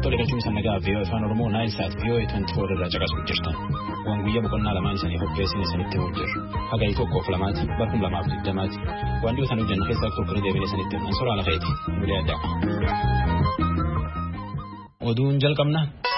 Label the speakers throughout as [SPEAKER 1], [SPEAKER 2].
[SPEAKER 1] Tole galchuun isaan nagaa VOA afaan Oromoo Naayilsaat VOA 24 irraa caqasuuf jirtan. Waan guyyaa boqonnaa lamaan isanii hopheessin isanitti hojjetu. Hagayi tokkoof lamaati, barkum lamaaf 20ti. Waan dhiyootaan hojjennu keessaa tokko deebiin isanitti himan soraa lafeeti. Mulee addaa. Oduun jalqabna.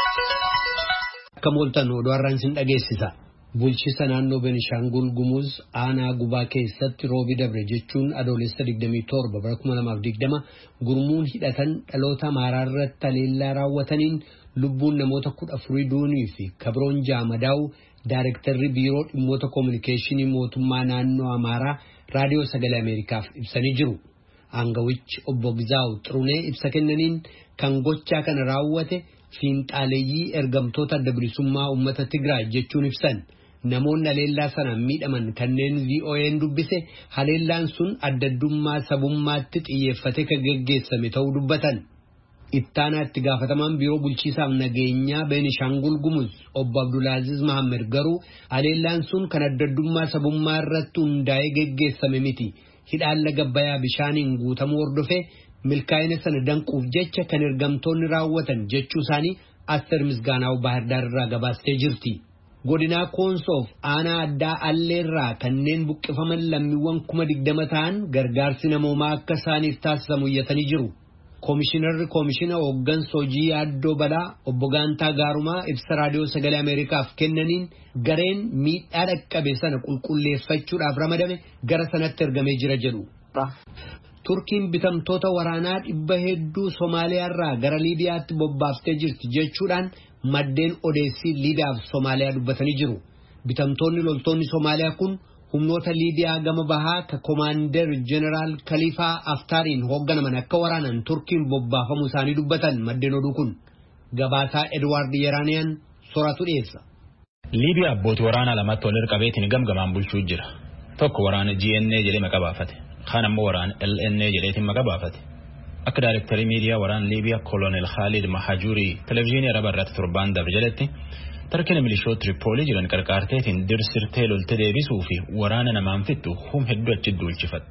[SPEAKER 2] Akka mooltan oduu har'aan sin dhageessisa. Bulchiisa naannoo Beenishaangul Gumuz aanaa gubaa keessatti roobi dabre jechuun adoolessa 27 bara 2020 gurmuun hidhatan dhaloota Amaaraa irratti haleellaa raawwataniin lubbuun namoota 14 duunii fi kabroon jaamadaa'u Daayirektarri Biiroo Dhimmoota Koominikeeshinii Mootummaa Naannoo Amaaraa Raadiyoo Sagalee Ameerikaaf ibsanii jiru. Aangawichi obbo Gizaaw Xirunee ibsa kennaniin kan gochaa kana raawwate fiinxaaleeyyii ergamtoota adda bilisummaa uummata Tigraay jechuun ibsan. Namoonni haleellaa sanaan miidhaman kanneen VOA'n dubbise haleellaan sun addaddummaa sabummaatti xiyyeeffate kan geggeessame ta'uu dubbatan. Ittaanaatti gaafatamaan biiroo bulchiisaaf nageenyaa Beenishaangul Gumuz obbo Abdulaaziz Mahammed garuu haleellaan sun kan addaddummaa sabummaa irratti hundaa'ee geggeessame miti. Hidhaan laga Abbayyaa bishaaniin guutamuu hordofee milkaa'ina sana danquuf jecha kan ergamtoonni raawwatan jechuu isaanii Aster Misgaanaaw Baahirdaar irraa gabaastee jirti. Godinaa Koonsoof aanaa addaa Alleerraa kanneen buqqifaman lammiiwwan 20,000 ta'an gargaarsi namoomaa akka isaaniif taasisamu iyyatanii jiru. Koomishinarri koomishina hooggansa hojii yaaddoo balaa obbo Gaantaa Gaarumaa ibsa Raadiyoo Sagalee Ameerikaaf kennaniin gareen miidhaa dhaqqabe sana qulqulleeffachuudhaaf ramadame gara sanatti ergamee jira jedhu. Turkiin bitamtoota waraanaa 100 Somaaliyaarraa gara Liibiyaatti bobbaaftee jirti jechuudhaan maddeen odeessii Liibiyaaf Somaaliyaa dubbatanii jiru. Bitamtoonni loltoonni Somaaliyaa kun humnoota Liibiyaa gama bahaa ka Komaander Jeneraal Khaliifaa Aftaariin hoogganaman akka waraanan Turkiin bobbaafamuu isaanii dubbatan maddeen oduu kun. Gabaasaa Edwaard Yeraaniyaan sooratu dhiyeessa.
[SPEAKER 1] Liibiyaa abbootii waraanaa lamatti wal qabeetiin gamgamaan bulchuu jira. Tokko waraana GNA jedhee maqaa baafate. Kaan ammoo waraana LNA jedheetiin maqaa baafate. Akka Daayirektarii Miidiyaa waraana Liibiyaa Kolonel Khalid Mahajurii televezyiinii Araba irratti torbaan dabre jedhetti tarkiin milishoota Tripoolii jiran qarqaarteetiin dirsirtee lolte deebisuu fi waraana namaan fixu hedduu achi duulchifate.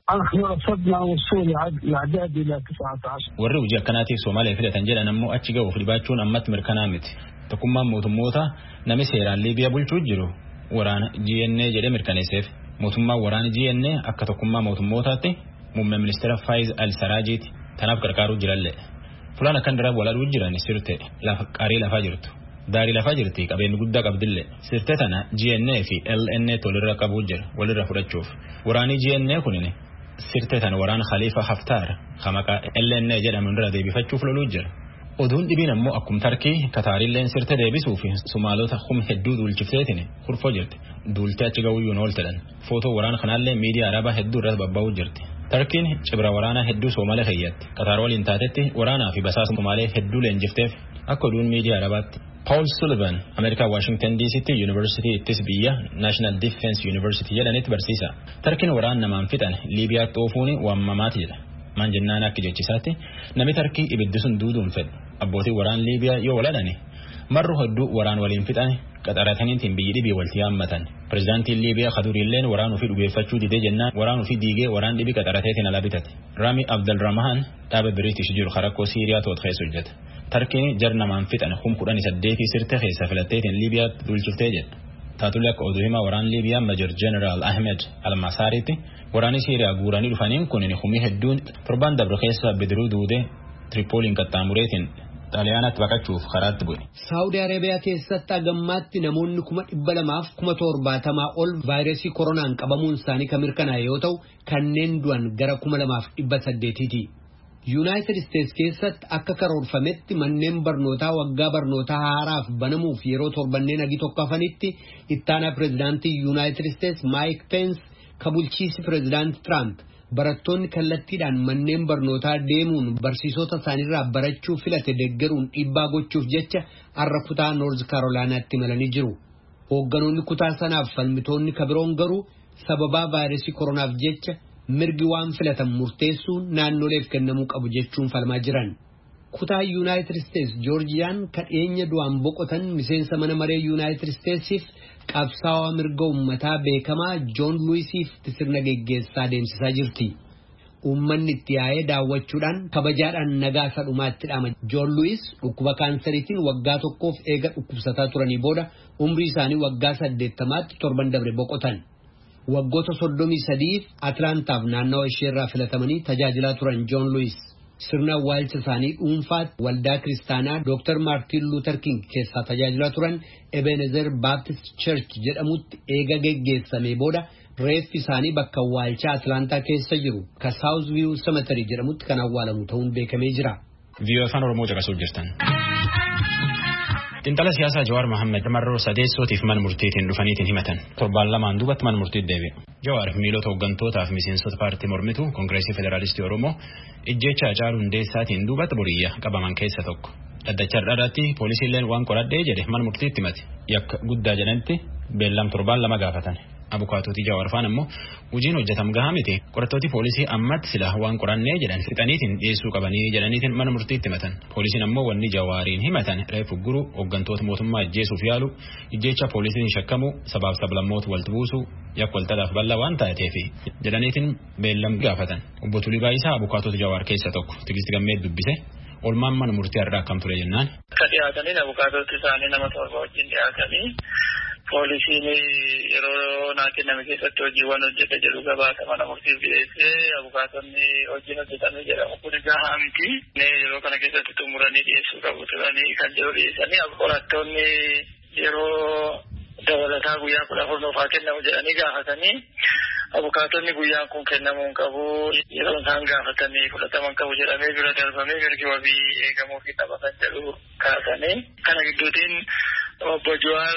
[SPEAKER 1] Warri hojii akkanaatiif Soomaaliyaa filatan jedhan ammoo achi ga'uuf dhibaachuun ammatti mirkanaa miti. Tokkummaan mootummoota namni seeraan Liibiyaa bulchuu jiru waraana GNA jedhee mirkaneesseef. Mootummaan waraana GNA akka tokkummaa mootummootaatti muummee ministeera Faayiz Al-Saraajiiti. Tanaaf qarqaaruu jirallee. Fulaan akkan diraaf walaaduu jiran sirte qaarii lafaa jirtu. Daarii lafaa jirti qabeenyi guddaa qabdillee. Sirte tana GNA fi LNA tolirra qabuu jira walirra fudhachuuf. Waraanii GNA kunin sirte tana waraana Khalifa Haftaar maqaa LNA jedhamuun irra deebifachuuf loluu jira. Oduun dhibiin ammoo akkum Tarkii Kataarilleen sirte deebisuu fi Somaalota hedduu duulchifteetiin kurfoo jirti. Duultee achi ga'uyyuun ooltedhan. Footoo waraana kanaallee miidiyaa Arabaa hedduu irratti babba'uu jirti. Tarkiin cibra waraanaa hedduu Soomalee keeyyatti. Qataar waliin taatetti waraanaa fi basaasa Soomalee hedduu leenjifteef akka oduun miidiyaa Arabaatti. Paul Sullivan Ameerikaa Washington DC'tti University ittis biyya National Defense University jedhanitti barsiisa. Tarkiin waraana namaan fixan Liibiyaatti oofuun waamamaati jedha. Maan jennaan akka jechisaatti namni Tarkii ibiddi sun duuduun fedhu. Abbootii waraan Liibiyaa yoo waladhani marru hedduu waraan waliin fixan qaxarataniitiin biyyi dhibii walti yaammatan. Pireezidaantiin Liibiyaa Khaduriilleen waraanuu fi dhugeeffachuu didee jennaan waraanuu fi diigee waraan dhibii qaxarateetiin ala bitate. Rami Abdelrahman dhaaba Biriitish jiru harakkoo Siiriyaa to'atu keessa hojjeta. Tarkiin jar namaan fixan 18 sirte keessa filatteetiin Liibiyaatti duulchiftee jedha. Taatullee akka oduu himaa waraan Liibiyaa Major General Ahmed Al-Masariitti waraanni Siiriyaa guuranii dhufaniin kun humni hedduun torbaan dabre keessa bidiruu duudee Tripooliin qaxxaamureetiin Xaaliyaanaatti baqachuuf karaatti bu'e.
[SPEAKER 2] Saawudii Arabiyaa keessatti agammaatti namoonni 270,070 ol vaayirasii koronaan qabamuun isaanii kan mirkanaa'e yoo ta'u kanneen du'an gara 2,800ti. Yuunaayitid Isteets keessatti akka karoorfametti manneen barnootaa waggaa barnootaa haaraaf banamuuf yeroo torbanneen hagi tokko hafanitti ittaanaa pireezidaantii Yuunaayitid Isteets Maayik Peens ka bulchiisi pireezidaantii Tiraamp barattoonni kallattiidhaan manneen barnootaa deemuun barsiisota isaaniirraa barachuu filate deeggaruun dhiibbaa gochuuf jecha har'a kutaa Noorz Kaarolaanaatti imalanii jiru. Hoogganoonni kutaa sanaaf falmitoonni kabiroon garuu sababaa vaayirasii koronaaf jecha mirgi waan filatan murteessuun naannoleef kennamuu qabu jechuun falmaa jiran. Kutaa Yuunaayitid Isteets Joorjiyaan kadheenya du'aan boqotan miseensa mana maree Yuunaayitid Isteetsiif qabsaa'aa mirga uummataa beekamaa Joon Luwisiif sirna geggeessaa deemsisaa jirti. uummanni itti yaa'ee daawwachuudhaan kabajaadhaan nagaa sadhumaatti dhaama. Joon Luwis dhukkuba kaansariitiin waggaa tokkoof eega dhukkubsataa turanii booda umrii isaanii waggaa 80tti torban dabre boqotan. Waggoota 33 Atlaantaaf naannawa isheerraa filatamanii tajaajilaa turan Joon Luwis. Sirna awwaalcha isaanii dhuunfaatti waldaa kiristaanaa Dr. Martin Luther King keessaa tajaajilaa turan Ebenezer Baptist Church jedhamutti eega geggeessamee booda reeffi isaanii bakka awwaalchaa Atlaantaa keessa jiru ka South View Cemetery jedhamutti kan awwaalamu ta'uun beekamee jira.
[SPEAKER 1] Viiyoo afaan Oromoo caqasuuf jirtan. Xiinxala siyaasaa Jawaar Mohaammed marroo sadeessootiif mana murtiitiin dhufaniitiin himatan. Torbaan lamaan duubatti mana murtiitti deebi'e. Jawaar miilota hooggantootaaf miseensota paartii mormituu Koongireesii Federaalistii Oromoo ijjecha Hacaaluu Hundeessaatiin duubatti boriyya qabaman keessa tokko. Dhaddacha irratti poolisiileen waan qoradhee jedhe mana murtiitti himate. Yakka guddaa jedhanitti beellam torbaan lama gaafatan. Abukaatootii Jawaar faan immoo hojiin hojjetam gahaa miti. Qorattooti poolisii ammatti sila waan qorannee jedhan fixaniitiin dhiyeessuu qabanii jedhaniitiin mana murtiitti himatan. Poolisiin ammoo wanni Jawaariin himatan reefu guru hooggantoota mootummaa ajjeesuuf yaalu ijjecha poolisiin shakkamu sabaaf sablammoota walitti buusu yakka waltadhaaf bal'aa waan taateef jedhaniitiin beellam gaafatan. Obbo Tulii Baayisaa abukaatota Jawaar keessa tokko Tigisti Gammee dubbise. Olmaan mana murtii irraa akkam ture jennaan.
[SPEAKER 3] Akka dhiyaatanii abukaatoti isaanii nama torba wajjin dhiyaatanii poolisiin yeroo naa kenname keessatti hojiiwwan hojjeta jedhu gabaasa mana murtiif dhiyeessee abukaatonni hojiin hojjetame jedhamu kun gahaa miti. Yeroo kana keessatti xumuranii dhiyeessuu qabu turanii kan jedhu dhiyeessanii qorattoonni yeroo dabalataa guyyaa 14 nuufaa kennamu jedhanii gaafatanii abukaatonni guyyaan kun kennamuu hin qabu yeroo isaan gaafatanii fudhataman qabu jedhamee bira darbamee mirgi wabii eegamuu fi qabatan jedhu kaasanii kana gidduutiin obbo Jawaar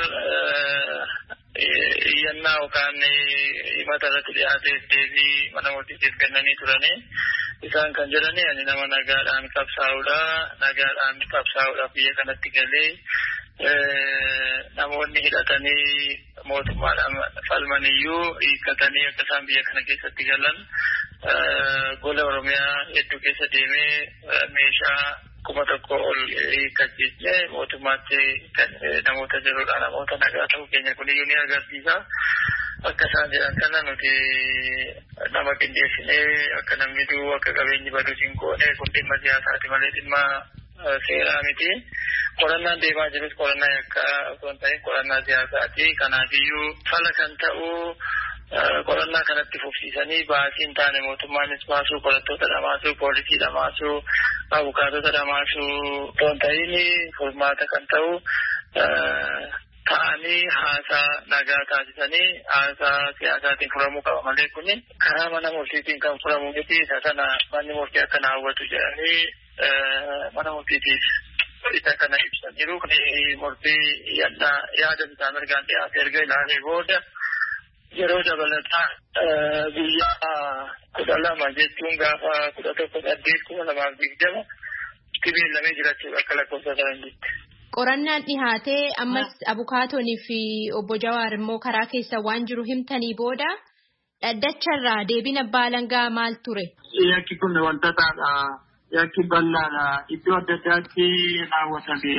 [SPEAKER 3] iyyannaa yookaan himata irratti dhiyaateef deebii mana murtiitiif kennanii turanii isaan kan jedhani ani nama nagaadhaan qabsaa'uudhaaf biyya kanatti galee namoonni hidhatanii mootummaadhaan falmaniyyuu hiikkatanii akka isaan biyya kana keessatti galan gola Oromiyaa hedduu keessa deemee meeshaa 1,000 ol hiikkachiisne mootummaatti namoota jiruudhaan namoota nagaa ta'uu keenya kuniyyuu ni agarsiisa. Akka isaan jedhan kana nuti nama qindeessinee akka namni du'u akka qabeenyi badus hin goone kun dhimma siyaasaati malee dhimma seeraa miti. Qorannaan deemaa jirus qorannaa yakka osoo hin ta'in qorannaa siyaasaati. Kanaafiyyuu fala kan ta'u qorannaa kanatti fufsiisanii baasiin taane mootummaanis baasuu qorattoota dhamaasuu poolisii dhamaasuu abukaatota dhamaasuu osoo hin ta'in furmaata kan ta'u ta'anii haasaa nagaa taasisanii haasaa siyaasaatiin furamuu qaba malee kuni karaa mana murtiitiin kan furamu miti. Isa sana manni murtii akka na hawwatu jedhanii mana murtiitiif isa kana ibsaniiru. Murtii yaada bitaa mirgaan dhiyaate erga ilaalee booda yeroo dabalataa guyyaa 12 jechuun gaafa 11/8/2020 beellamee jiraachuu akka lakkoofsa saranjitti.
[SPEAKER 4] Qorannaan dhihaatee ammas abukaatonni fi obbo Jawaar immoo karaa keessa waan jiru himtanii booda dhaddacharraa deebiin abbaa alangaa maal ture?
[SPEAKER 3] Yakki kun wantootadha. Yakki bal'aadha. Iddoo adda addaatti raawwatame.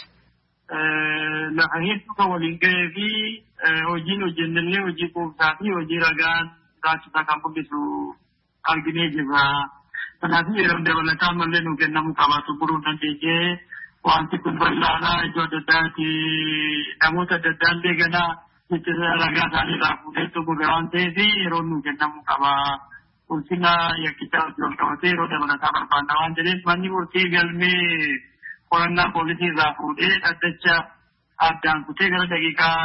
[SPEAKER 3] Lafa hedduu kan waliin gahee fi hojiin hojjennellee hojii quubsaa fi hojii ragaan taasisaa kan mul'isu arginee jirra. Kanaaf yeroo dabalataa mallee nu kennamuu qabaatu buruu dandeenye. Wanti kun bal'aadha. Iddoo adda addaatti namoota adda addaan deeganaa jecha ragaa isaaniirraa fuudhee xumurre waan ta'eef yeroo nu kennamuu qaba. Ulfina yakkichaa wajjin wal qabatee yeroo dabalataa barbaanna waan jedheef manni murtii galmee qorannaa poolisii irraa fuudhee dhaddacha addaan kutee gara daqiiqaa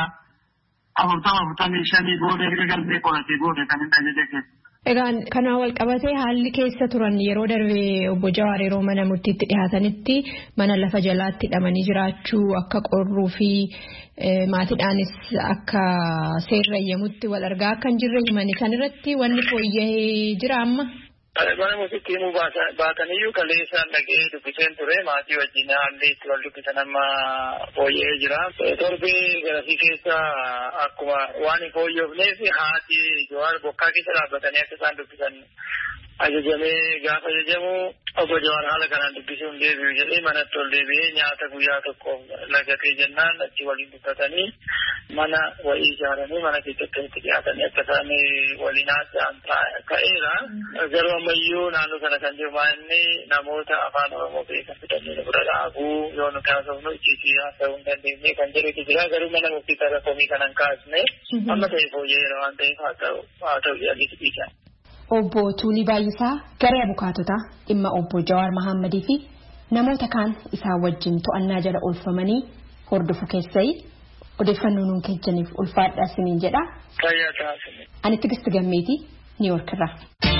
[SPEAKER 3] 45 booda erga galmee qoratee booda kan hin ajaje keessa.
[SPEAKER 4] Egaan kana wal qabatee haalli keessa turan yeroo darbee obbo Jawaar yeroo mana murtiitti dhihaatanitti mana lafa jalaatti hidhamanii jiraachuu akka qorruu fi maatiidhaanis akka seerrayyamutti wal argaa akka hin jirre himanii kan irratti wanni fooyya'ee jira amma.
[SPEAKER 3] Mana murtiitti himuu baataniyyuu kaleessaan dhagee dubbiseen ture maatii wajjin haalli itti wal dubbisan amma fooyya'ee jira. Torbee garasii keessa akkuma waan hin fooyyofneef haati Jawaar bokkaa keessa dhaabbatanii akka isaan dubbisan ajajamee gaafa ajajamu obbo Jawaar haala kanaan dubbisuun deebi'u jedhee manatti ol deebi'ee nyaata guyyaa tokko lagatee jennaan achi waliin dubbatanii mana wayii ijaaranii mana keessatti dhiyaatanii akka isaan waliin haasa'an ta'eera. Garuu ammayyuu naannoo kana kan jiru inni namoota afaan Oromoo beekan fidanii nu bira dhaabuu yoo nu taasifnu ijjiitii haasa'uu hin dandeenye kan jedhutu jira. Garuu mana murtii irra komii kanan kaasne amma ta'e fooyyeera waan ta'eef haa ta'u jedhanii dhiisan.
[SPEAKER 4] Obbo Tuulii Baay'isaa garee abukaatotaa dhimma obbo Jawaar Mahammadii fi namoota kaan isaa wajjin to'annaa jala oolfamanii hordofu keessai odeeffannoo nuun kennaniif ulfaadhaa isiniin jedha. Ani Tigist Gammeetii Niiwoork irraa.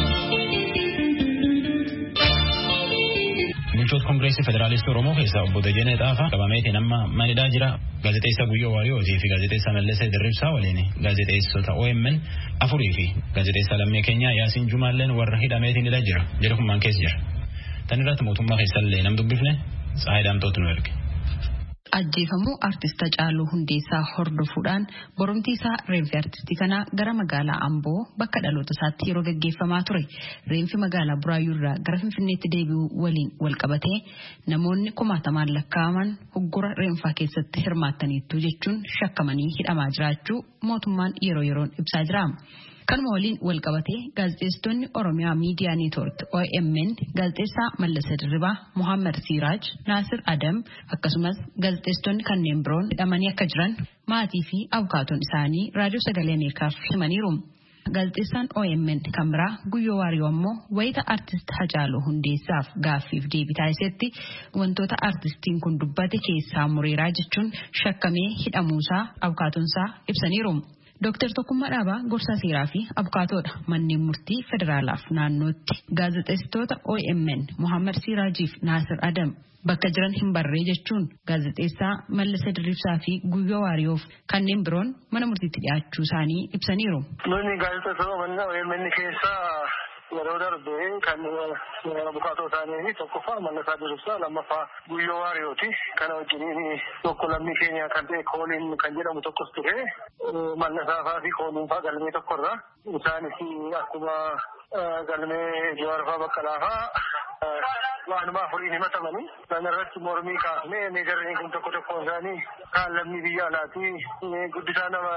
[SPEAKER 1] Bulchoota Koongireesii Federaalistii Oromoo keessaa obbo Dajanee Xaafaa qabameetiin amma manidhaa jira. Gaazexeessaa Guyyoo Waariyootii fi gaazexeessaa Mallasee Dirribsaa waliin gaazexeessota OMN afurii fi gaazexeessaa lammii keenyaa Yaasiin Jumaalleen warra hidhameetiin hidhaa jira. Jedhu kun maal keessa jira? Tan irratti mootummaa keessallee nam dubbifne Tsaayii Daamtootu nu erge.
[SPEAKER 5] Ajjeefamuu artista Caaluu Hundeessaa hordofuudhaan boromtii isaa reenfi artistii kanaa gara magaalaa Amboo bakka dhaloota isaatti yeroo gaggeeffamaa ture. Reenfi magaalaa Buraayyuu irraa gara Finfinneetti deebi'uu waliin wal qabatee namoonni kumaatamaan lakkaa'aman hoggora reenfaa keessatti hirmaattaniittu jechuun shakkamanii hidhamaa jiraachuu mootummaan yeroo yeroon ibsaa jira. Kanuma waliin wal qabatee gaazexeessitoonni Oromiyaa Miidiyaa Neetwoork OMN gaazexeessaa Mallasee Dirribaa, Muhammad Siraaj, Naasir Adam akkasumas gaazexeessitoonni kanneen biroon hidhamanii akka jiran maatii fi abukaatoon isaanii raadiyoo sagalee Ameerikaaf himaniiru. Gaazexeessaan OMN kan biraa Guyyoo Waariyoo ammoo wayita artist Hacaaluu Hundeessaaf gaaffiif deebii taasisetti wantoota artistiin kun dubbate keessaa mureeraa jechuun shakkamee hidhamuusaa abukaatoonsaa ibsaniiru. Dr. Tokkummaa Dhaabaa gorsaa seeraa fi abukaatoodha manneen murtii federaalaaf naannootti gaazexeessitoota OMN Muhammad Siraajiif Naasir Adam bakka jiran hin barree jechuun gaazexeessaa Mallasee Dirribsaa fi Guyyoo Waariyoof kanneen biroon mana murtiitti dhiyaachuu isaanii ibsaniiru.
[SPEAKER 6] Nuni gaazexeessitoota OMN keessaa yeroo darbee kan abukaatoo isaanii tokkoffaa Mallasee Dirribsaa lammaffaa Guyyoo Waariyooti. Kana wajjin tokko lammii keenya kan ta'e Kooliin kan jedhamu tokkos ture. Mallasaafaa fi Kooliinfaa galmee tokkorra. Isaanis akkuma galmee Jawaarfaa Baqqalaafaa waanuma afuriin himatamanii kanarratti mormii kaafnee meejarreen kun tokko isaanii kaan lammii biyya alaati guddisaa nama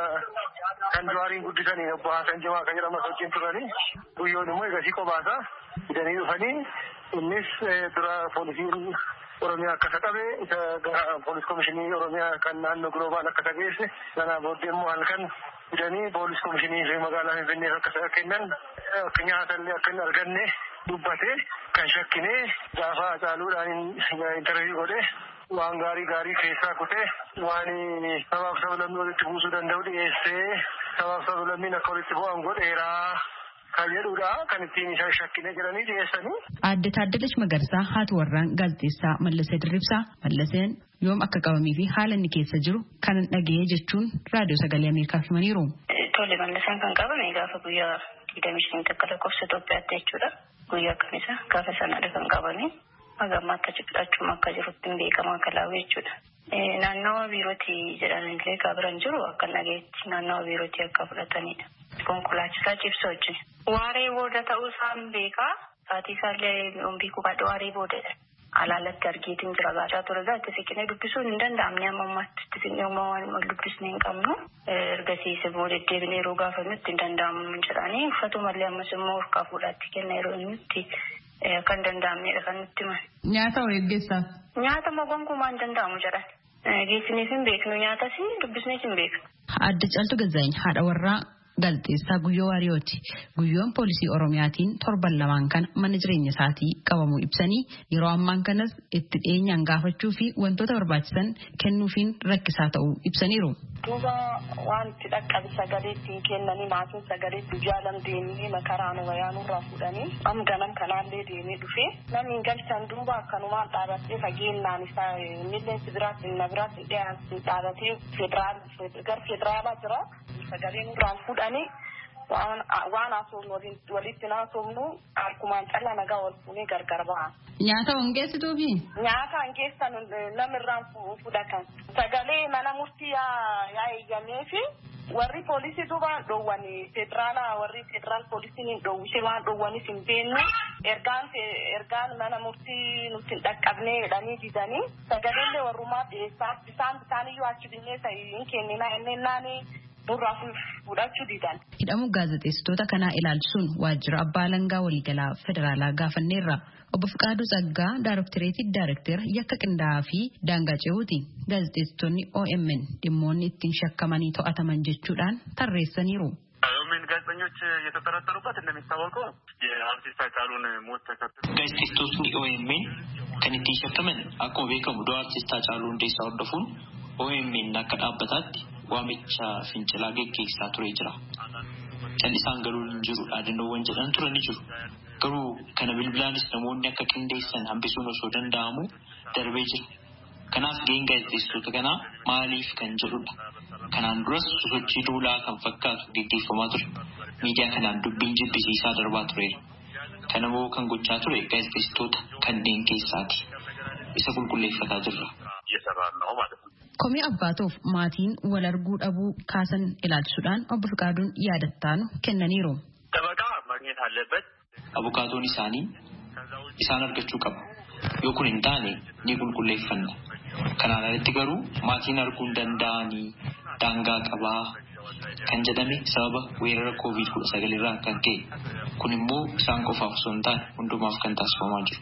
[SPEAKER 6] kan Jawaariin guddisanii obbo Hasan Jamaa kan jedhamas wajjin turanii Guyyoon immoo egasii qobaasaa fidanii dhufanii innis dura poolisiin Oromiyaa akka qabe isa gara poolis komishinii Oromiyaa kan naannoo Gloobaal akka geesse sana booddee immoo halkan fidanii poolis komishinii fi magaalaa Finfinnee akka kennan akka nyaatallee akka hin arganne dubbate kan shakkine gaafa Hacaaluudhaan intarviiyuu godhe waan gaarii keessaa kutee waan sabaaf sablammii walitti buusuu danda'u dhiyeessee sabaaf sablammiin akka walitti bu'an godheeraa kan jedhudha kan ittiin isa shakkine jedhanii dhiyeessanii.
[SPEAKER 5] Aadde Taaddalaach Magarsaa haati warraan gaazexeessaa Mallasee Dirribsaa Mallaseen yoom akka qabamee fi haala inni keessa jiru kan dhaga'ee jechuun raadiyoo sagalee Ameerikaaf himaniiru.
[SPEAKER 7] Tole Mallaseen kan qabame gaafa guyyaa 25 akka lakkoofsa Itoophiyaatti jechuudha. Guyyaa akkamisa gaafa sanaadha kan qabame. Agamma akka ciqilachuma akka jirutti hin beekamaa kalaawee jechuudha. Naannawa biirootii jedhanillee gaabiran jiru akka nageetti naannawa biirootii akka fudhatanidha. Konkolaachisaa cibsa wajjin. Waaree booda ta'uu isaan beekaa. Saatii isaallee ombii kubaadha waaree boodadha. Alaalatti argiitiin jira gaachaa ture gaa itti siqinee dubbisuun hin danda'amne amma ammaatti itti siqnee uumaa waan dubbisnee hin qabnu. Ergasiis immoo deddeebinee yeroo gaafannutti hin danda'amu jedhanii uffatumallee ammas immoo harkaa fuudhaatti kenna yeroo inni kan danda'amnedha kan nutti himan.
[SPEAKER 5] Nyaata wareeggeessaaf.
[SPEAKER 7] Nyaata gonkumaa hin danda'amu jedhan. Geessineef hin beeknu nyaatas dubbisneef hin beeknu.
[SPEAKER 5] Aadde Caaltuu Gazzaany haadha warraa gaazexeessaa Guyyoo Waariyooti. Guyyoon poolisii Oromiyaatiin torban lamaan kana mana jireenya isaatii qabamuu ibsanii yeroo ammaan kanas itti dhiyeenyaan gaafachuu fi wantoota barbaachisan kennuufiin rakkisaa ta'uu ibsaniiru.
[SPEAKER 7] Duuba wanti dhaqqabi sagalee ittiin kennanii maatiin sagalee jaalam deemnee makaraan wayaanurraa fuudhanii ganam kanaallee deemee dhufee namni galchan duuba akkanumaan dhaabatee fageennaan isaa milleensi biraatti inna biraatti dhaabatee gar federaalaa jira sagaleen irraan fuudhanii waan haasofnu walitti haasofnu akkumaan callaa nagaa wal fuunee gargar ba'a.
[SPEAKER 5] Nyaata hongeessituufi?
[SPEAKER 7] Nyaata hongeessan namirraan fudhatan. Sagalee mana murtii yaa eeyyameefi
[SPEAKER 8] warri poolisii duuba dhoowwanii federaal poolisiin dhoowwisee waan dhoowwanis hin beeknu ergaan mana murtii nutti hin dhaqqabnee jedhanii didanii sagalee warrumaa dhiyeessaa isaaniyyuu achi bineensa hin kennina ennenaanii burraa fudhachuu didan.
[SPEAKER 5] Hidhamuu gaazexeessitoota kanaa ilaalchisuun waajjira abbaa alangaa waliigalaa federaalaa gaafanneerra. Obbo Fiqaaduu Tsaggaa Daarektoreetii Daarekter yakka qindaa'aa fi daangaa ce'uuti. Gaazexeessitoonni OMN dhimmoonni ittiin shakkamanii to'ataman jechuudhaan tarreessaniiru.
[SPEAKER 9] OMN ጋዜጠኞች የተጠረጠሩበት እንደሚታወቀው የአርቲስት ሃጫሉን ሞት ተከትሎ
[SPEAKER 10] gaazexeessitootni OMN kan ittiin shakkaman akkuma beekamu du'a artiist Haacaaluu Hundeessaa hordofuun OMN akka dhaabbataatti waamicha fincilaa geggeessaa ture jira. Callisaan garuu hin jiru dhaadannoowwan jedhan turani jiru. Garuu kana bilbilaanis namoonni akka qindeessan hambisuun osoo danda'amu darbee jira. Kanaaf gaheen gaazexeessitoota kanaa maaliif kan jedhudha. Kanaan duras sosochii duulaa kan fakkaatu geggeeffamaa ture. Miidiyaa kanaan dubbiin jibbisiisaa darbaa tureera. Kanammoo kan gochaa ture gaazexeessitoota kanneen keessaati. Isa qulqulleeffataa jirra.
[SPEAKER 5] Komii abbaatoof maatiin wal arguu dhabuu kaasan ilaalchisuudhaan obbo Fiqaaduun yaadattaanu kennaniiru.
[SPEAKER 9] Dabaqaa magneet alleበት
[SPEAKER 10] abukaatoon isaanii isaan argachuu qabu. Yoo kun hin taane ni qulqulleeffanna. Kanaan alatti garuu maatiin arguu hin danda'anii daangaa qabaa kan jedhame sababa weerara COVID-19 irraa kan ka'e. Kun immoo isaan qofaaf osoo hin taane hundumaaf kan taasifamaa jiru.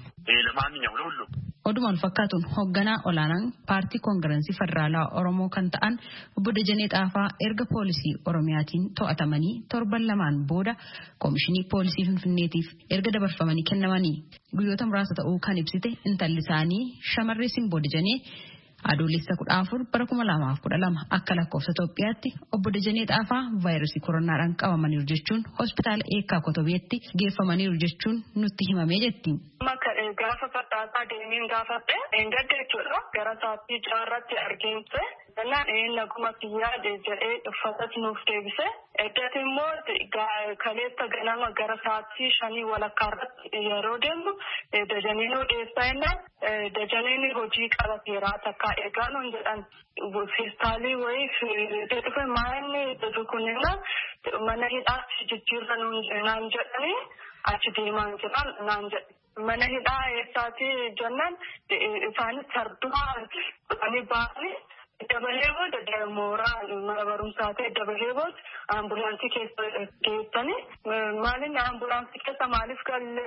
[SPEAKER 10] Odumaan fakkaatuun hoogganaa olaanaan paartii koongirensii federaalaa Oromoo kan ta'an obbo Dajanee Xaafaa erga poolisii Oromiyaatiin to'atamanii torban lamaan booda koomishinii poolisii Finfinneetiif erga dabarfamanii kennamanii guyyoota muraasa ta'uu kan ibsite intalli isaanii shamarree Simboo Dajanee adoolessa 14 bara 2012 akka lakkoofsa Itoophiyaatti obbo Dajanee Xaafaa vaayirasii koronaadhaan qabamaniiru jechuun hospitaala Eekkaa Kotobeetti geeffamaniiru jechuun nutti himamee jetti.
[SPEAKER 8] Gaafa fadhaasaa deemeen gaafadhe gadda jechuudha gara sa'aatii jaarratti argeemse jennaan naguma kiyyaa jedhee uffatas nuuf deebise eddatti immoo kaleessa ganama gara sa'aatii 5 walakkaarratti yeroo deemu Dajaneen odeessaa jennaan Dajaneen hojii qabateeraa takka eegaanoon jedhan feestaalii wayii dhufe maa'inni kunniina mana hidhaatti jijjiirra naan jedhanii achi deemaan jiran naan jedhe. Mana hidhaa eessaati jennaan isaanis sardumaa dhufanii ba'anii dabalee booda mooraa mana barumsaa ta'e dabalee booda ambulaansii keessa geessanii maalin ambulaansii keessa maaliif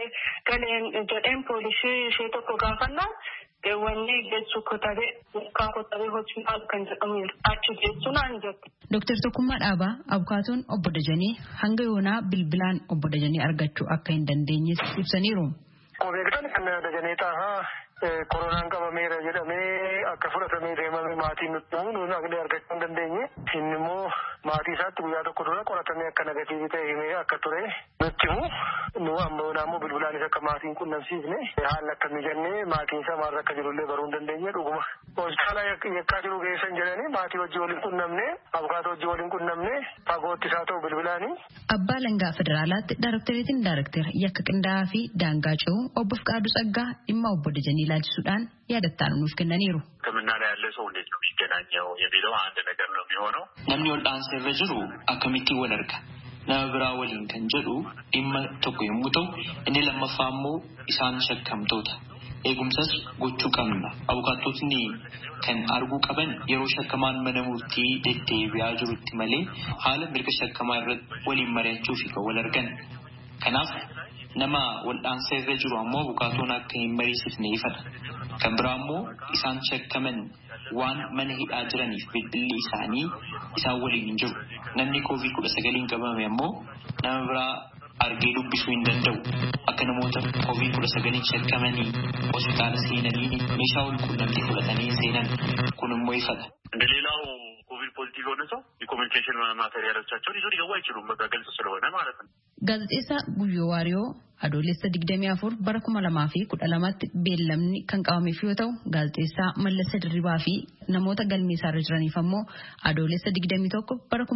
[SPEAKER 8] galeen jedheen poolisii ishee tokko gaafannaan wanni geessu kotabee mukaa kotabee hospitaal kan jedhamu achi geessunaan jirti.
[SPEAKER 5] Dooktar Tokkummaa Dhaabaa abukaatoon obbo Dajanee hanga yoonaa bilbilaan obbo Dajanee argachuu akka hin dandeenye ibsaniiru.
[SPEAKER 6] Beektan kan Dajanee Xaafaa koronaan qabameera jedhamee akka fudhatamee deemame maatiin nutti himu nuyi akka argachuu hin dandeenye. Inni immoo maatii isaatti guyyaa tokko dura qoratamee akka negatiivii ta'e himee akka ture nutti himu. Nu ammoo bilbilaanis akka maatiin qunnamsiisne haala akkamii jennee maatiin isaa maal akka jirullee baruu hin dandeenye dhuguma. Hospitaala yakkaa jiru geessan jedhanii maatii wajjin waliin qunnamne abukaatoo wajjin waliin qunnamne fagootti isaa ta'u bilbilaanii.
[SPEAKER 5] Abbaa Alangaa Federaalaatti Daarektereetiin Daarekter yakka qindaa'aa fi daangaa ce'uu obbo Fiqaaduu Tsaggaa dhimma obbo Dajanee ilaalchisuudhaan yaadattaanu nuuf kennaniiru.
[SPEAKER 9] ሕክምና ላይ ያለ ሰው እንዴት ነው የሚገናኘው የሚለው አንድ ነገር ነው የሚሆነው።
[SPEAKER 10] Namni wal'aansa irra jiru akkamittiin wal arga nama biraa waliin kan jedhu dhimma tokko yommuu ta'u inni lammaffaa immoo isaan shakkamtoota. Eegumsas gochuu qabna. Abukaatotni kan arguu qaban yeroo shakkamaan mana murtii deddeebi'aa jirutti malee haala mirga shakkamaa irratti waliin mari'achuu fi kan wal argan. Kanaaf nama wal'aansa irra jiru ammoo abukaatoon akka hin mariisifne ifadha. Kan biraa immoo isaan shakkaman waan mana hidhaa jiraniif bilbilli isaanii isaan waliin hin jiru. Namni COVID-19 qabame ammoo nama biraa argee dubbisuu hin danda'u. Akka namoota COVID-19 shakkamanii hospitaala seenanii meeshaa wal quunnamtii fudhatanii seenan kun immoo ifadha.
[SPEAKER 9] እንደሌላው ኮቪድ ፖዚቲቭ የሆነ ሰው የኮሚኒኬሽን ማቴሪያሎቻቸውን ይዞ ሊገቡ አይችሉም። በቃ ግልጽ ስለሆነ ማለት ነው።
[SPEAKER 5] Gaazexeessaa Guyyoo Waariyoo adoolessa 24 bara 2012tti beellamni kan qabameef yoo ta'u gaazexeessaa Mallasa Dirribaa fi namoota galmeessaa irra jiraniif ammoo adoolessa 21 bara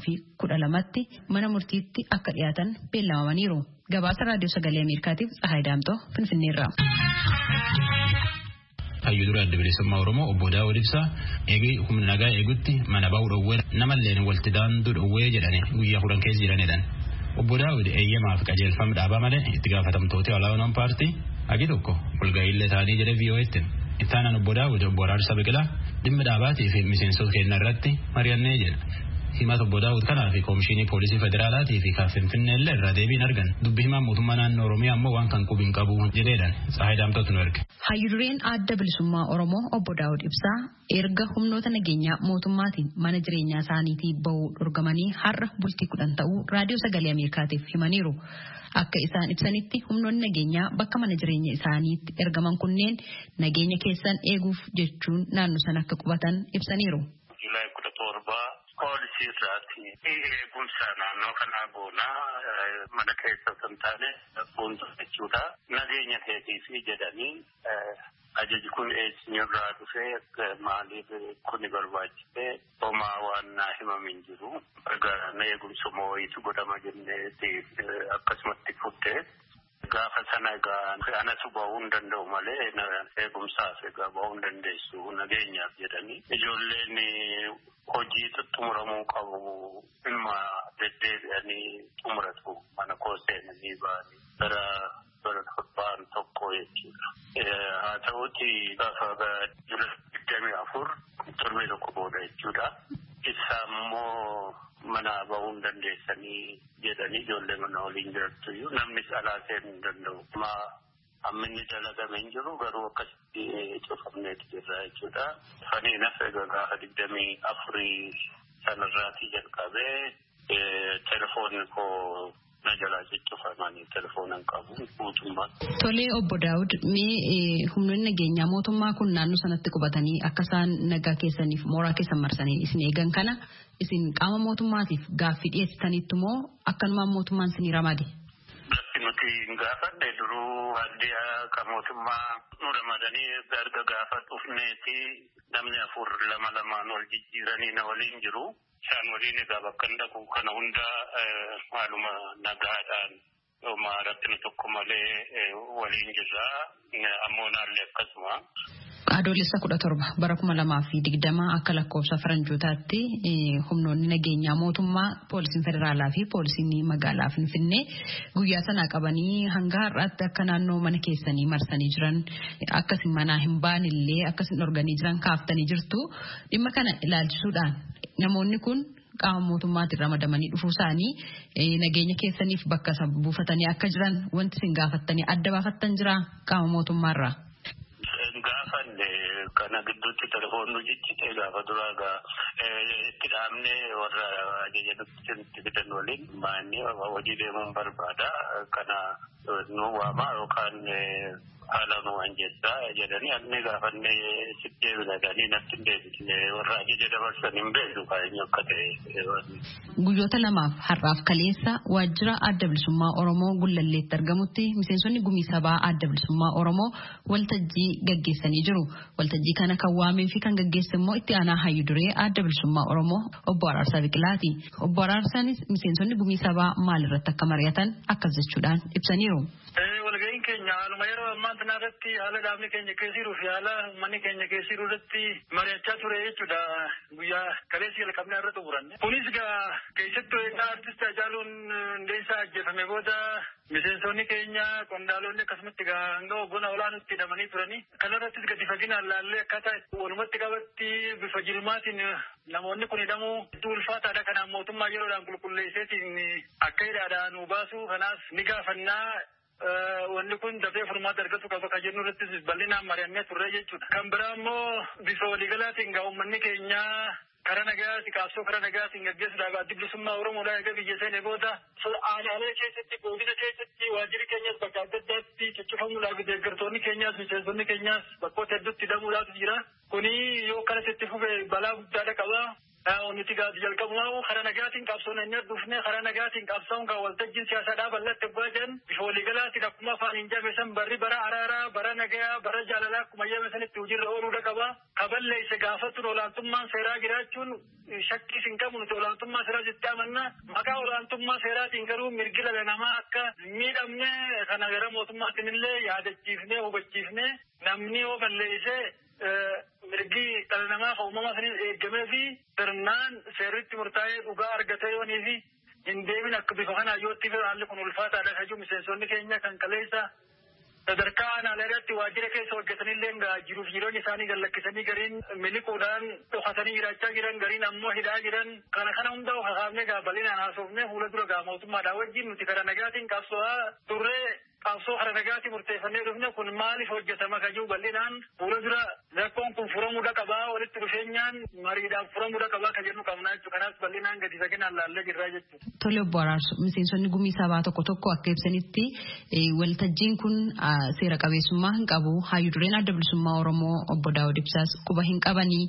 [SPEAKER 5] 2012tti mana murtiitti akka dhiyaatan beellamamaniiru. Gabaasa raadiyoo sagalee Ameerikaatiif Tsahaay Daamtoo Finfinneerraa.
[SPEAKER 1] hayyuu dura adda bilisummaa Oromoo obbo Daawud Ibsaa eegee humna nagaa eegutti mana ba'uu dhowwee namalleen walitti daanduu dhowwee jedhanii guyyaa 10 keessa jiranidhaan. Obbo Daawud eeyyamaaf qajeelfama dhaabaa malee itti gaafatamtoota olaanoo paartii hagi tokko walga'iillee ta'anii jedhe VOA'tti. Ittaanaan obbo Daawud obbo Araarsaa Biqilaa dhimma dhaabaatii fi miseensota keenya irratti mari'annee jedha. Himata obbo Daawud kanaa fi Koomishinii Poolisii Federaalaatii fi kan Finfinnee illee irraa deebiin argan. Dubbi himaan mootummaa naannoo Oromiyaa ammoo waan kan qubiin qabu jedheedhaan Tsahaay Daamtootu nu erge.
[SPEAKER 5] Hayyudureen adda bilisummaa Oromoo obbo Daawud Ibsaa erga humnoota nageenyaa mootummaatiin mana jireenyaa isaaniitii bahuu dhorgamanii har'a bultii 10 ta'uu raadiyoo sagalee Ameerikaatiif himaniiru. Akka isaan ibsanitti humnoonni nageenyaa bakka mana jireenya isaaniitti ergaman kunneen nageenya keessan eeguuf jechuun naannoo sana akka qubatan ibsaniiru.
[SPEAKER 11] Poolisii irraati eegumsa naannoo kanaa goonaa mana keessa osoo hin taane fuuldura jechuudha. Nageenya keetiif jedhanii ajaji kun eessinirraa dhufee maaliif kuni barbaachise homaa waan naa himamin jiru. Gargaarana eegumsa moo'iitu godhama jenneeti akkasumatti fuddee. Gaafa sana egaa anas bahuu hin danda'u malee eegumsaaf egaa bahuu hin dandeessu nageenyaaf jedhanii ijoolleen hojii xumuramuu qabu dhimma deddeebi'anii xumuratu mana koo seenanii ba'anii bara torbaan tokko jechuudha. Haa ta'uuti gaafa jula 24 torbee tokko booda jechuudha. Isa immoo mana bahuu hin dandeessanii jedhanii ijoollee mana waliin jirtu iyyuu namnis alaa seenuu hin danda'u. Amminni dalagame hin jiru garuu akkasitti cufamneeti jirra jechuudha. Faniinas egaa gaafa 24 sanarraatii jalqabee telefoonni koo na jalaa ciccufamanii telefoonan qabu mootummaa.
[SPEAKER 5] Tolee obbo Daawud mee humnoonni nageenyaa mootummaa kun naannoo sanatti qubatanii akka isaan nagaa keessaniif mooraa keessan marsanii isin eegan kana isin qaama mootummaatiif gaaffii dhiyeessitaniittu moo akkanumaan mootummaan isinii ramade?
[SPEAKER 11] Nuti hin gaafanne duruu addiyaa kan mootummaa nu ramadanii erga gaafa dhufneeti namni 4 lamaan wal jijjiiranii na waliin jiru. Isaan waliin egaa bakka hin dhaqu kana hunda haaluma nagaadhaan rakkina tokko malee waliin jirra. Ammoo naallee akkasuma.
[SPEAKER 5] Adoolessa 17 bara 2020 akka lakkoofsa faranjootaatti humnoonni nageenyaa mootummaa poolisiin federaalaa fi poolisiin magaalaa Finfinnee guyyaa sana qabanii hanga har'aatti akka naannoo mana keessanii marsanii jiran akkasin manaa hin baanillee akkasin organii jiran kaaftanii jirtu. Dhimma kana ilaalchisuudhaan namoonni kun qaama mootummaatiin ramadamanii dhufuu isaanii nageenya keessaniif bakka buufatanii akka jiran wanti isin gaafattanii adda baafattan jira qaama mootummaarraa.
[SPEAKER 11] Gaafanne kana gidduutti telefoonni jichite gaafa duraa itti dhaabne warra ajaja nutti fidan waliin maanni hojii deemuun barbaada kana nu waamaa yookaan haala nu anjeessaa jedhanii anni gaafanne sitti deebinadanii natti hin deebisne warra ajaja dabarsan hin beeku kaa'eenyu akka ta'e.
[SPEAKER 5] Guyyoota lamaaf har'aaf kaleessa waajjira adda bilisummaa Oromoo Gullalleetti argamutti miseensonni gumii sabaa adda bilisummaa Oromoo waltajjii gaggeessanii jiru. Waltajjii kana kan waamee fi kan gaggeesse immoo itti aanaa hayyuduree adda bilisummaa Oromoo obbo Araarsaa Biqilaati. Obbo Araarsaanis miseensonni gumii sabaa maalirratti akka mari'atan akkas jechuudhaan ibsaniiru.
[SPEAKER 6] Walga'iin keenya haaluma yeroo ammaa kana irratti haala dhaabni keenya keessiruu fi haala uummanni keenya keessiruu irratti mari'achaa ture jechuudha. Guyyaa kaleessi jalqabnee irra xumuranne. Kunis keessattuu egaa artist Hacaaluun Hundeessaa ajjeefame booda miseensonni keenya qondaalonni akkasumatti hanga hoggana olaanootti hidhamanii turanii. Kanarrattis gadi faginaan laallee akkaataa walumatti qabatti bifa jilmaatiin namoonni kun hidhamuu hedduu ulfaataadha. Kanaaf mootummaa yeroodhaan qulqulleesseetiin akka hidhaadhaa nu baasu kanaaf ni gaafannaa. Wanni kun dafee furmaata argatu qaba kan jennu irrattis bal'inaan mari'annee turre jechuudha. Kan biraa immoo bifa waliigalaatiin uummanni keenya karaa nagaatti qabsoo karaa nagaatiin gaggeessuudhaaf addi bilisummaa Oromoodhaa egaa biyya seenee booda aanaalee keessatti godina keessatti waajjirri keenyas bakka adda addaatti ciccifamuudhaaf deeggartoonni keenyas miseensonni keenyas bakkoota hedduutti hidhamuudhaaf jira. Kuni yoo kanas itti fufe balaa guddaadha qaba. Nuti gaati jalqabumaa karaa nagaatiin qabsoon inni dhufne karaa nagaatiin qabsoon kan waltajjiin siyaasaadhaa bal'atti baajan bifa waliigalaatiin akkuma afaan hin jabeessan barri bara araaraa bara nagayaa bara jaalalaa akkuma jabeessanitti hojiirra ooluu qaba. Kaballeessa gaafattuun olaantummaan seeraa jiraachuun shakkii hin qabu nuti olaantummaa seeraa jettee amanna. Maqaa olaantummaa seeraatiin garuu mirgi dhala namaa akka miidhamne kana gara mootummaatiin illee yaadachiifnee hubachiifnee namni yoo balleessee mirgi dhala namaa uumamaa saniin eegamee fi sirnaan seerritti murtaa'ee dhugaa argatee yoonii fi hin deemin akka bifa kanaa yootti fi haalli kun ulfaataadha kajuu miseensonni keenya kan kaleessa sadarkaa aanaalee irratti waajjira keessa hojjetanillee jiruuf jireenya isaanii gallakkisanii gariin miliquudhaan dhokatanii jiraachaa jiran gariin ammoo hidhaa jiran kana hunda hakaafnee bal'inaan haasofnee fuula dura mootummaadhaa wajjin nuti karaa nagaatiin qabsoo turree qabsoo karaa nagaatiin murteeffannee dhufne kun maaliif hojjetama kajuu bal'inaan fuula dura rakkoon kun furamuu qabaa walitti dhufeenyaan mariidhaan furamuu qabaa kan jennu qabnaa jechuudha. Kanaaf bal'inaan gadi faginaan laallee jirraa jechuudha.
[SPEAKER 5] Tole obbo Araarsu miseensonni gumii sabaa tokko akka ibsanitti waltajjiin kun seera qabeessummaa hin qabu. Hayyuu dureen adda bilisummaa Oromoo obbo Daawud Ibsaas quba hin qabanii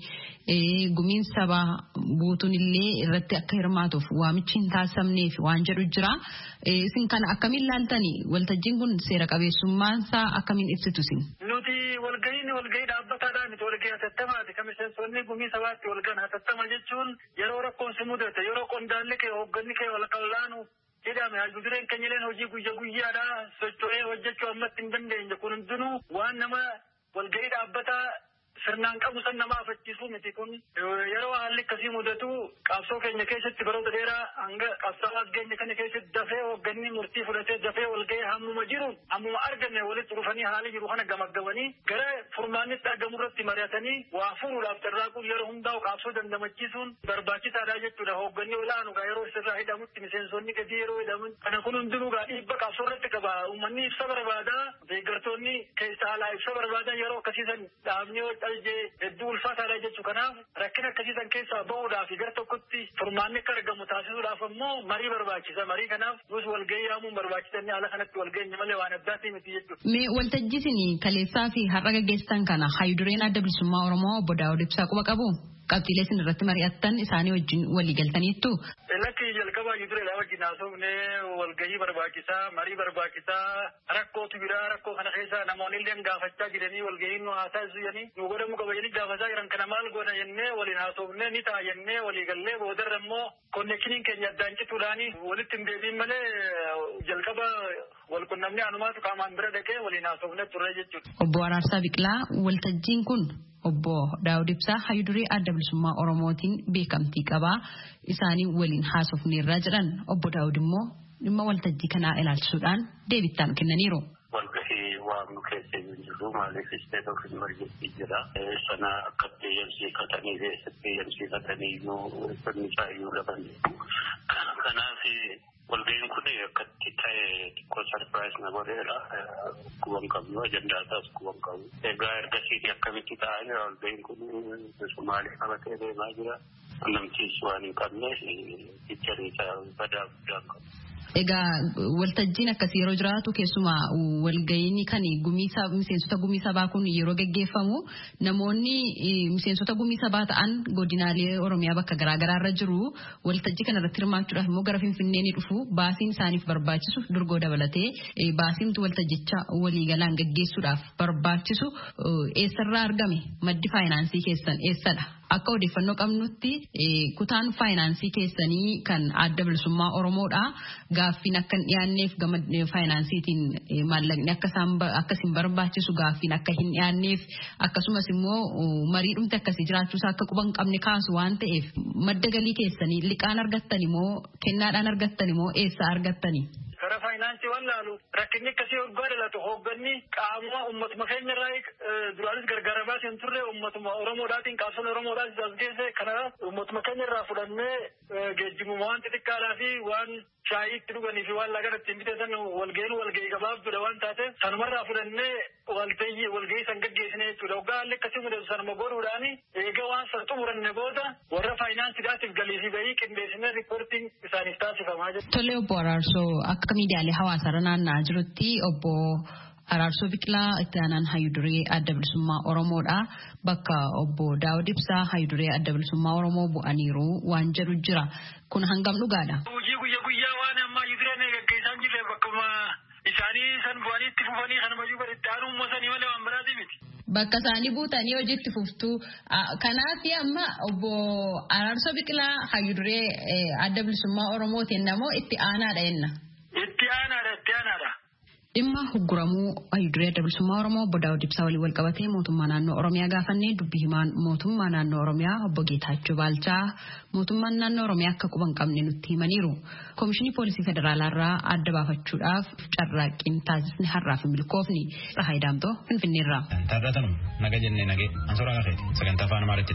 [SPEAKER 5] gumiin sabaa guutuun illee irratti akka hirmaatuuf waamichi hin taasifamneef waan jedhu jira. Isin kana akkamiin laaltanii waltajjiin kun seera qabeessummaansaa akkamiin ibsitu isin?
[SPEAKER 6] Nuti walgahii dhaabbataadhaan nuti walgahii hatattamaati. Kan miseensonni gumii sabaatti walgahan hatattama jechuun yeroo rakkoon si mudate yeroo qondaalli kee hoogganni kee walqallaanu jedhame hayyuu dureen keenyaleen hojii guyyaadhaa socho'ee hojjechuu ammatti hin dandeenye kun hundinuu waan nama walgahii dhaabbataa sirnaan qabu san nama afachiisuu miti kun yeroo haalli akkasii mudatu qabsoo keenya keessatti baroota dheeraa hanga qabsaawaa keenya kana keessatti dafee hoogganni murtii fudhatee dafee walgahee hammuma jiruun hammuma arganne walitti dhufanii haala jiru kana gamaggamanii gara furmaannitti argamu irratti mari'atanii waa furuudhaaf carraaquun yeroo hundaa'u qabsoo dandamachiisuun barbaachisaadha jechuudha. Hoogganni olaanu yeroo sirraa hidhamutti miseensonni gadi yeroo hidhaman kana kun hundinuu dhiibba qabsoo irratti qaba. Uummanni ibsa barbaada deeggartoonni keessa alaa ibsa barbaadan yeroo akkasiisan dhaabnee hedduu ulfaataadha jechuudha. Kanaaf rakkina akkasiisan keessaa bahuudhaaf gara tokkotti furmaanni akka argamu taasisuudhaaf ammoo marii barbaachisa. Marii kanaaf nus walgahii yaamuun barbaachisanii haala kanatti walgahii malee waan addaatti miti jechuudha.
[SPEAKER 5] Mee waltajjiisin kaleessaa fi har'a gaggeessitan kana hayyuu dureen adda bilisummaa Oromoo obbo Daawud Ibsaa quba qabu? Qabxiilee isin irratti mari'attan isaanii wajjin walii galtaniittu?
[SPEAKER 6] Lakki jalqabaa hayyuu dureedhaa wajjin haasofnee walgahii barbaachisaa marii barbaachisaa rakkootu biraa rakkoo kana keessa namoonni illee gaafachaa jiranii walgahiin nu haasa'u jedhanii nu godhamuu qaba jedhanii gaafachaa jiran kana maal goona jennee waliin haasofnee ni ta'a jennee walii gallee boodarra immoo konneekshiniin keenya addaan cituudhaani walitti hin deebiin malee jalqaba walqunnamnee anumaatu qaamaan bira dhaqee waliin haasofnee turre jechuudha.
[SPEAKER 5] Obbo Araarsaa Biqilaa waltajjiin kun obbo Daawud Ibsaa hayyuu duree adda bilisummaa Oromootiin beekamtii qabaa isaanii waliin haasofneerraa jedhan obbo Daawud immoo dhimma waltajjii kanaa ilaalchisuudhaan deebittaan kennaniiru.
[SPEAKER 11] Walgahii waamnu keessa hin jiru maaliif isteet ofiin margetti jira. Sana akka deemsifatanii keessatti deemsifatanii iyyuu sirni isaa iyyuu laban jiru. Kanaaf walgahiin kun akkatti ta'e xiqqoo sarpiraayis na godheera. Kuban qabnu ajandaa isaas kuban qabu. Egaa ergasii akkamitti ta'an walgahiin kun Somaalee qabatee deemaa jira. Namtiis waan hin qabneef fiicharii isaa badaa guddaa qabu.
[SPEAKER 5] Egaa waltajjiin akkasii yeroo jiraatu keessumaa walgahiin kan miseensota gumii sabaa kun yeroo gaggeeffamu namoonni miseensota gumii sabaa ta'an godinaalee Oromiyaa bakka garaagaraa irra jiru waltajjii kana irratti hirmaachuudhaaf immoo gara Finfinnee ni dhufu baasiin isaaniif barbaachisu durgoo dabalatee baasiintu waltajjicha waliigalaan gaggeessuudhaaf barbaachisu eessarraa argame maddi faayinaansii keessan eessadha? Akka odeeffannoo qabnutti kutaan faayinaansii keessanii kan adda bilisummaa Oromoodha. Gaaffiin akka hin dhiyaanneef gama faayinaansiitiin maallaqni akkasiin barbaachisu gaaffiin akka hin dhiyaanneef akkasumas immoo marii dhumte akkasii jiraachuusaa akka quban qabne kaasu waan ta'eef madda galii keessanii liqaan argattani moo kennaadhaan argattani moo eessaa argattani?
[SPEAKER 6] Kara faayinaansii waan laalu rakkinni akkasii waggaa dhalatu hoogganni qaamuma uummatuma keenya irraa duraanis gargaaramaa hin turre uummatuma Oromoodhaatiin qabsoon Oromoodhaatiin as geesse kanaaf uummatuma keenya irraa fudhannee geejjibuma waan xixiqqaadhaa fi waan shaayii itti dhuganii fi waan lagan ittiin biteessan walgahii gabaabduudha waan taateef sanumarraa fudhannee walgahii san gaggeessine jechuudha. Waggaa haalli akkasii mudatu sanuma godhuudhaan eega waan san xumuranne booda warra faayinaansiidhaatiif galii fi bahii qindeessinee riippoortiin isaaniif taasifamaa jira.
[SPEAKER 5] Tole obbo Araarsoo akka miidiyaalee hawaasaa irra naanna'aa jirutti obbo Araarsoo Biqilaa itti aanaan Hayyuduree Adda Bilisummaa Oromoodha. Bakka obbo Daawud Ibsaa Hayyuduree Adda Bilisummaa Oromoo bu'aniiru waan jedhu jira. Kun hangam dhugaadha?
[SPEAKER 3] Hojii guyyaa waan amma Hayyudureen gaggeessaa jirre bakkuma isaanii san bu'anii itti fufanii kan hojii godhatti aanuu moosanii malee waan biraati miti.
[SPEAKER 5] Bakka isaanii buutanii hojiitti fuftuu. Kanaaf amma obbo Araarsoo Biqilaa Hayyuduree Adda Bilisummaa Oromootiin namoo itti aanaadha jenna.
[SPEAKER 3] Itti aanaadha.
[SPEAKER 5] Dhimma hogguramuu Hayyuduree Adda Bilisummaa Oromoo obbo Daawud Ibsaa waliin wal qabatee mootummaa naannoo Oromiyaa gaafannee dubbii himaan mootummaa naannoo Oromiyaa obbo Geetaachoo Baalchaa mootummaan naannoo Oromiyaa akka quba hin qabne nutti himaniiru. Komishinii Poolisii Federaalaarraa adda baafachuudhaaf carraaqqiin taasisni har'aaf hin milkoofne. Rahaay Daamtoo Finfinneerraa.
[SPEAKER 1] Taarratanum naga jennee nagee ansoora gafeeti sagantaa afaan Amaaraatti.